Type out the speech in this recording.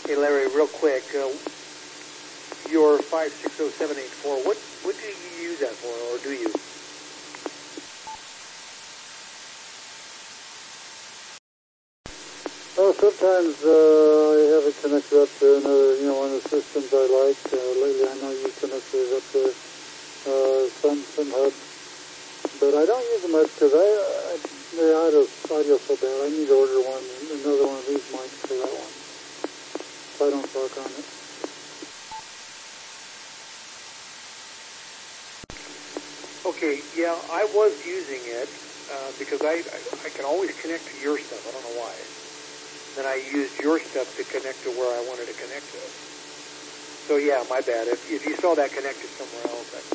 Hey, Larry, real quick, your 560784, what do you use that for, or do you? Well, sometimes I have it connected up to another, one of the systems I like. Lately I know you connected it up to some hub. But I don't use it much because the audio's so bad. I need to order another one of these mics for that one, so I don't talk on it. Okay, yeah, I was using it because I can always connect to your stuff. I don't know why. Then I used your stuff to connect to where I wanted to connect to. So yeah, my bad. If you saw that connected somewhere else,